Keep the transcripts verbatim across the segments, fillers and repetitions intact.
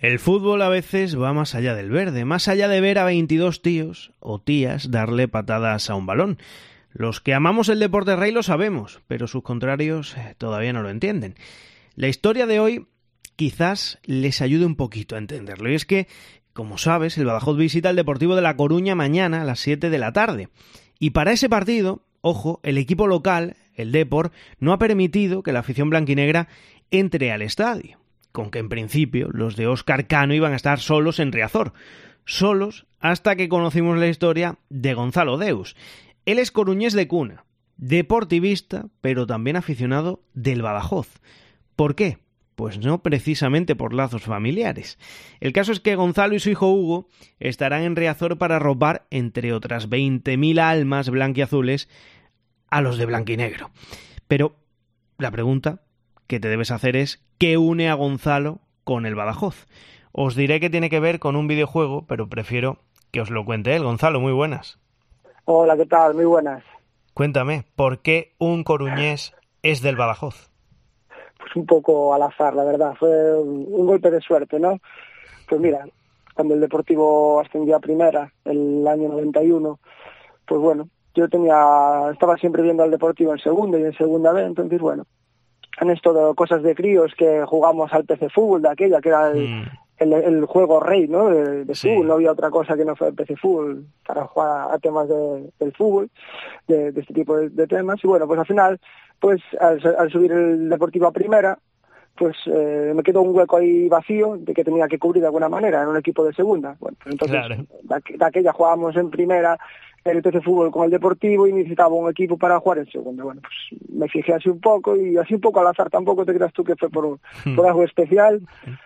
El fútbol a veces va más allá del verde, más allá de ver a veintidós tíos o tías darle patadas a un balón. Los que amamos el deporte rey lo sabemos, pero sus contrarios todavía no lo entienden. La historia de hoy quizás les ayude un poquito a entenderlo. Y es que, como sabes, el Badajoz visita el Deportivo de La Coruña mañana a las siete de la tarde. Y para ese partido, ojo, el equipo local, el Depor, no ha permitido que la afición blanquinegra entre al estadio, con que en principio los de Óscar Cano iban a estar solos en Riazor. Solos hasta que conocimos la historia de Gonzalo Deus. Él es coruñés de cuna, deportivista, pero también aficionado del Badajoz. ¿Por qué? Pues no precisamente por lazos familiares. El caso es que Gonzalo y su hijo Hugo estarán en Riazor para arropar, entre otras veinte mil almas blanquiazules, a los de blanquinegro. Pero la pregunta que te debes hacer es ¿qué une a Gonzalo con el Badajoz? Os diré que tiene que ver con un videojuego, pero prefiero que os lo cuente él. Gonzalo, muy buenas. Hola, ¿qué tal? Muy buenas. Cuéntame, ¿por qué un coruñés es del Badajoz? Pues un poco al azar, la verdad. Fue un golpe de suerte, ¿no? Pues mira, cuando el Deportivo ascendió a primera, el año noventa y uno, pues bueno, yo tenía, estaba siempre viendo al Deportivo en segunda y en segunda B, entonces bueno, en esto de cosas de críos que jugamos al P C Fútbol de aquella, que era el, mm. el, el juego rey, ¿no? De, de sí. fútbol, no había otra cosa que no fuera el P C Fútbol para jugar a temas de, del fútbol, de, de este tipo de, de temas. Y bueno, pues al final, pues al, al subir el Deportivo a primera, pues eh, me quedó un hueco ahí vacío de que tenía que cubrir de alguna manera en un equipo de segunda. Bueno, pues entonces claro. de, de aquella jugábamos en primera el P C Fútbol con el Deportivo y necesitaba un equipo para jugar en segunda. Bueno, pues me fijé así un poco y así un poco al azar, tampoco te creas tú que fue por, por algo especial,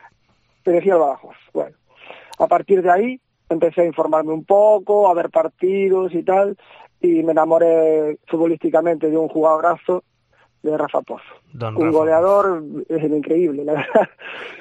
te decía el Badajoz. Bueno, a partir de ahí empecé a informarme un poco, a ver partidos y tal, y me enamoré futbolísticamente de un jugadorazo, de Rafa Pozo. Don un Rafa. Goleador es increíble, la verdad.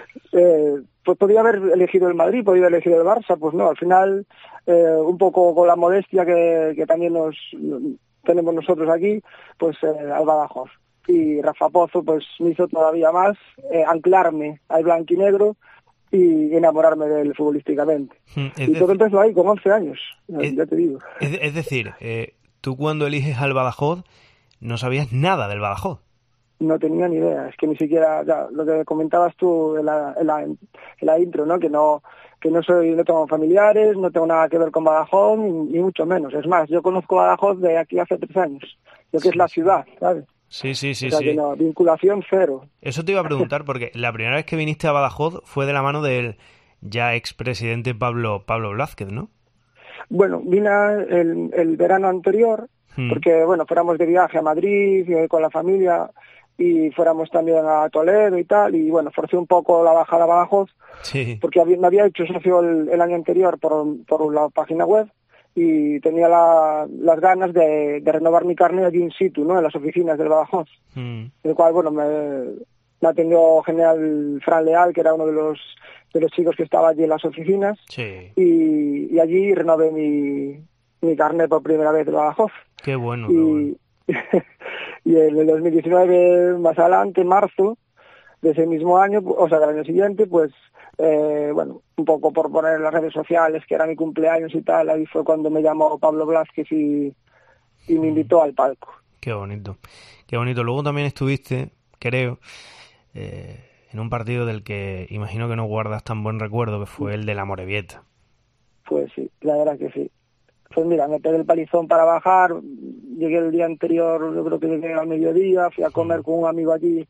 Eh, pues podía haber elegido el Madrid, podía haber elegido el Barça, pues no, al final, eh, un poco con la modestia que, que también nos tenemos nosotros aquí, pues eh, al Badajoz. Y Rafa Pozo pues me hizo todavía más eh, anclarme al blanquinegro y enamorarme de él futbolísticamente. Es y todo empezó ahí con once años, es, ya te digo. Es, es decir, eh, tú cuando eliges al Badajoz no sabías nada del Badajoz. No tenía ni idea, es que ni siquiera, ya, lo que comentabas tú en la, en la, en la intro, ¿no? Que no que no soy, no tengo familiares, no tengo nada que ver con Badajoz, ni, ni mucho menos. Es más, yo conozco Badajoz de aquí hace tres años, lo que sí, es la ciudad, ¿sabes? Sí, sí, sí, o sea, sí. Que no, vinculación cero. Eso te iba a preguntar, porque la primera vez que viniste a Badajoz fue de la mano del ya expresidente Pablo, Pablo Blázquez, ¿no? Bueno, vine el, el verano anterior, hmm. porque, bueno, fuéramos de viaje a Madrid con la familia, y fuéramos también a Toledo y tal, y bueno, forcé un poco la bajada a Badajoz, sí. porque había, me había hecho socio el, el año anterior por, por la página web, y tenía la, las ganas de, de renovar mi carnet allí in situ, ¿no? En las oficinas del Badajoz, mm. el cual, bueno, me, me atendió General Fran Leal, que era uno de los de los chicos que estaba allí en las oficinas, sí. y, y allí renové mi, mi carnet por primera vez de Badajoz. Qué bueno, y, qué bueno. Y en el dos mil diecinueve, más adelante, en marzo de ese mismo año, o sea, del año siguiente, pues, eh, bueno, un poco por poner en las redes sociales que era mi cumpleaños y tal, ahí fue cuando me llamó Pablo Blázquez y, y me invitó al palco. Qué bonito, qué bonito. Luego también estuviste, creo, eh, en un partido del que imagino que no guardas tan buen recuerdo, que fue el de la Morevieta. Pues sí, la verdad que sí. Pues mira, me pegué el palizón para bajar, llegué el día anterior, yo creo que llegué al mediodía, fui a comer con un amigo allí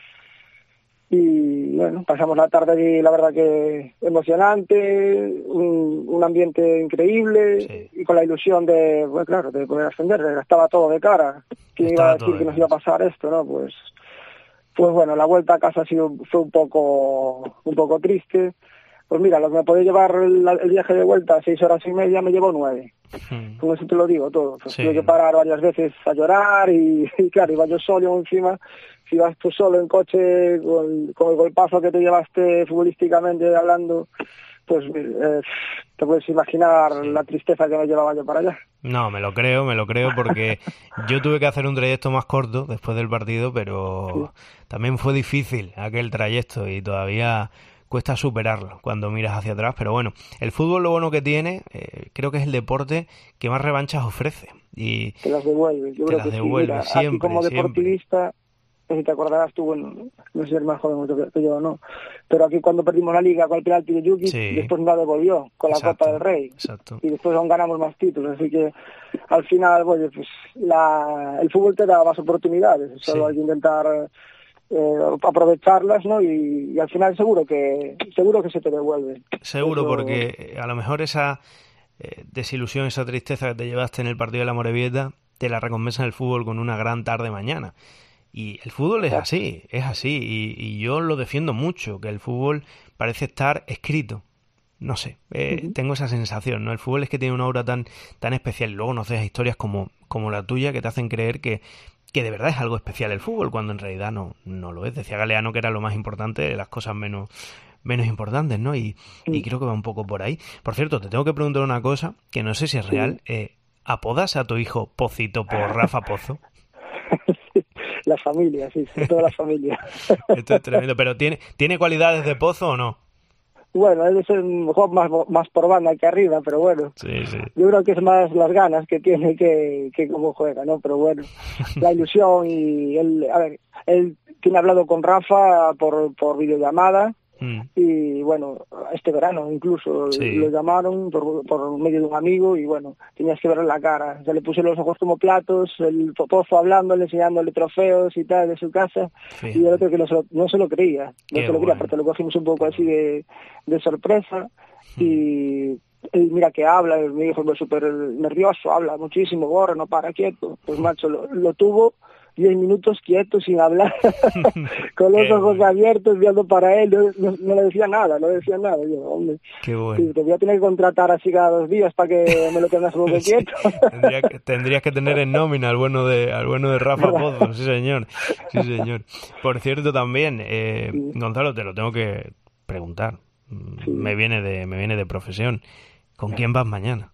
y bueno, pasamos la tarde allí, la verdad que emocionante, un, un ambiente increíble, sí. Y con la ilusión de, bueno, claro, de poder ascender, estaba todo de cara. ¿Quién iba a decir que nos iba a pasar esto, no? Pues, pues bueno, la vuelta a casa ha sido, fue un poco, un poco triste. Pues mira, lo que me podía llevar el, el viaje de vuelta, seis horas y media, me llevó nueve. Hmm. Con eso te lo digo todo. Pues sí. Tuve que parar varias veces a llorar y, y claro, iba yo solo encima. Si vas tú solo en coche, con, con el golpazo que te llevaste futbolísticamente hablando, pues eh, te puedes imaginar sí. La tristeza que me llevaba yo para allá. No, me lo creo, me lo creo, porque yo tuve que hacer un trayecto más corto después del partido, pero sí. También fue difícil aquel trayecto y todavía cuesta superarlo cuando miras hacia atrás, pero bueno, el fútbol lo bueno que tiene, eh, creo que es el deporte que más revanchas ofrece. Y te las devuelve, yo te creo las que devuelve sí. Mira, siempre, aquí como deportivista, siempre. si te acordarás tú, bueno, no sé si eres más joven que yo o no, pero aquí cuando perdimos la Liga con el penalti de Jukic, Sí. después nos la devolvió con la Exacto, Copa del Rey. Exacto. Y después aún ganamos más títulos, así que al final, bueno, pues la, el fútbol te da más oportunidades, solo Sí. hay que intentar eh, aprovecharlas, ¿no? Y, y al final seguro que seguro que se te devuelve. Seguro, Eso... porque a lo mejor esa eh, desilusión, esa tristeza que te llevaste en el partido de la Morevieta, te la recompensa en el fútbol con una gran tarde mañana. Y el fútbol es así, es así, y, y yo lo defiendo mucho, que el fútbol parece estar escrito. No sé, eh, Uh-huh. tengo esa sensación, ¿no? El fútbol es que tiene una obra tan, tan especial. Y luego nos deja historias como, como la tuya que te hacen creer que, que de verdad es algo especial el fútbol, cuando en realidad no, no lo es. Decía Galeano que era lo más importante de las cosas menos, menos importantes, ¿no? Y, Sí. y creo que va un poco por ahí. Por cierto, te tengo que preguntar una cosa que no sé si es real. Sí. Eh, ¿Apodas a tu hijo Pocito por Rafa Pozo? La familia, sí, sí, toda la familia. Esto es tremendo, pero ¿tiene, ¿tiene cualidades de Pozo o no? Bueno, él es un juego más, más por banda que arriba, pero bueno, Sí, sí. yo creo que es más las ganas que tiene que, que cómo juega, ¿no? Pero bueno, la ilusión y él, a ver, él tiene hablado con Rafa por, por videollamada. Mm. Y bueno, este verano incluso Sí. lo llamaron por, por medio de un amigo y bueno, tenías que verle la cara. Se le puse los ojos como platos, el Pozo hablándole, enseñándole trofeos y tal de su casa. Fíjate. Y el otro que no se lo, no se lo creía. No Qué se lo creía, bueno. porque lo cogimos un poco así de, de sorpresa. Mm. Y, y mira que habla, mi hijo es súper nervioso, habla muchísimo, gorro, no para quieto. Pues macho, lo, lo tuvo diez minutos quieto sin hablar, con los Qué ojos bueno. abiertos viendo para él, no, no, no le decía nada, no le decía nada. Yo, hombre, Qué bueno. sí, te voy a tener que contratar así cada dos días para que me lo tengas un poco Sí, quieto. tendría que, tendrías que tener en nómina al bueno de, al bueno de Rafa Pozo, sí señor, sí señor. Por cierto también, eh, Sí. Gonzalo, te lo tengo que preguntar, Mm, Sí. me viene de, me viene de profesión. ¿Con quién vas mañana?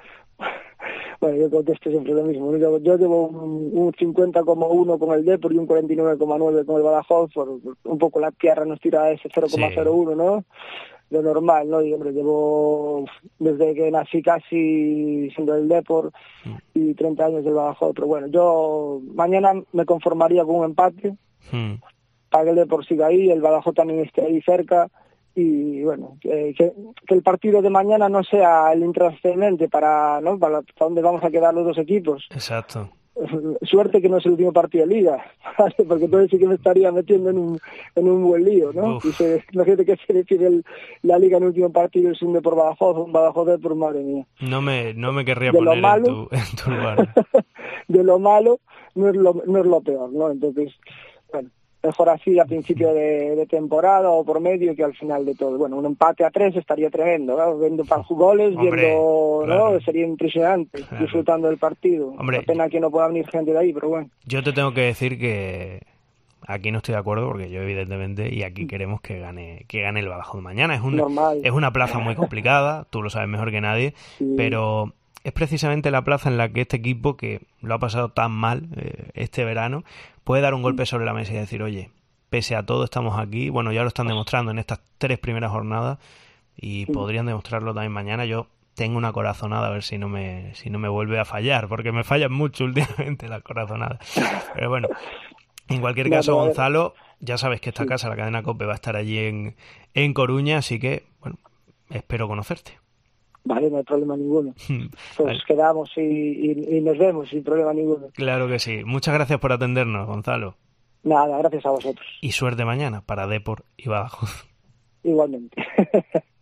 Bueno, yo contesto siempre lo mismo. Yo, yo llevo un, un cincuenta coma uno con el Depor y un cuarenta y nueve coma nueve con el Badajoz, por, por un poco la tierra nos tira a ese cero coma cero uno, ¿no? Lo normal, ¿no? Y hombre, llevo desde que nací casi siendo del Depor y treinta años del Badajoz, pero bueno, yo mañana me conformaría con un empate Mm. para que el Depor siga ahí, el Badajoz también esté ahí cerca y bueno, que, que, que el partido de mañana no sea el intrascendente para, ¿no? Para, para dónde vamos a quedar los dos equipos. Exacto. Suerte que no es el último partido de Liga, ¿vale? Porque entonces sí que me estaría metiendo en un, en un buen lío, ¿no? Uf. Y se, imagínate que se decide el, la Liga en el último partido es un de por Badajoz, un Badajoz de por, madre mía. No me, no me querría De lo poner en malo, tu, en tu lugar. de lo malo no es lo, no es lo peor, ¿no? Entonces, bueno, mejor así a principio de, de temporada o por medio que al final de todo. Bueno, un empate a tres estaría tremendo, ¿no? Viendo para goles, Hombre, viendo, claro. ¿no? Sería impresionante, Claro. disfrutando del partido. Hombre, La pena que no pueda venir gente de ahí, pero bueno. Yo te tengo que decir que aquí no estoy de acuerdo porque yo evidentemente y aquí queremos que gane que gane el Badajoz mañana. Es una, Normal. es una plaza muy complicada, tú lo sabes mejor que nadie, Sí. pero es precisamente la plaza en la que este equipo que lo ha pasado tan mal eh, este verano puede dar un golpe sobre la mesa y decir, oye, pese a todo estamos aquí. Bueno, ya lo están demostrando en estas tres primeras jornadas y Sí. podrían demostrarlo también mañana. Yo tengo una corazonada a ver si no me si no me vuelve a fallar, porque me fallan mucho últimamente las corazonadas. Pero bueno, en cualquier No, caso, pero, Gonzalo, ya sabes que esta sí. casa, la cadena COPE, va a estar allí en, en Coruña, así que, bueno, espero conocerte. Vale, no hay problema ninguno. Pues Vale. quedamos y, y, y nos vemos sin problema ninguno. Claro que sí. Muchas gracias por atendernos, Gonzalo. Nada, gracias a vosotros. Y suerte mañana para Depor y Badajoz. Igualmente.